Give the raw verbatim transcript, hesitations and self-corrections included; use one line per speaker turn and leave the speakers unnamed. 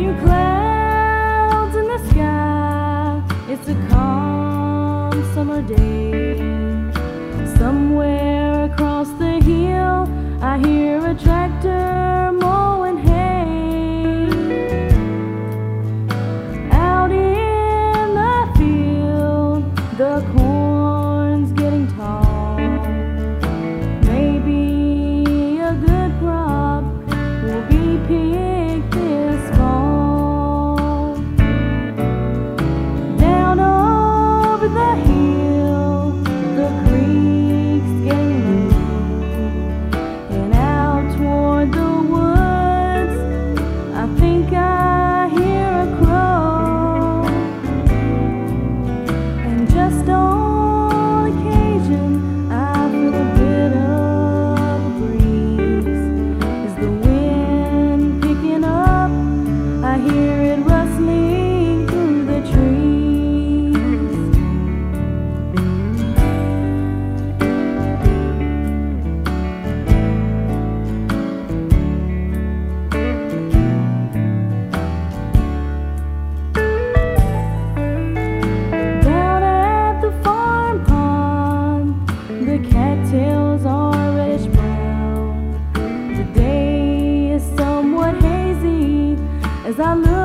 clouds in the sky. It's a calm summer day. Somewhere across the hill, I hear a tractor mowing hay. Out in the field, the corn's getting tall. Maybe a good crop will be picked this fall. Down over the hill, the creek's getting low, and out toward the woods, I think I hear a crow. And just on occasion, I feel a bit of a breeze. Is the wind picking up? I hear it rustling through the trees. Down at the farm pond, the cattails are reddish brown. The day is somewhat hazy as I look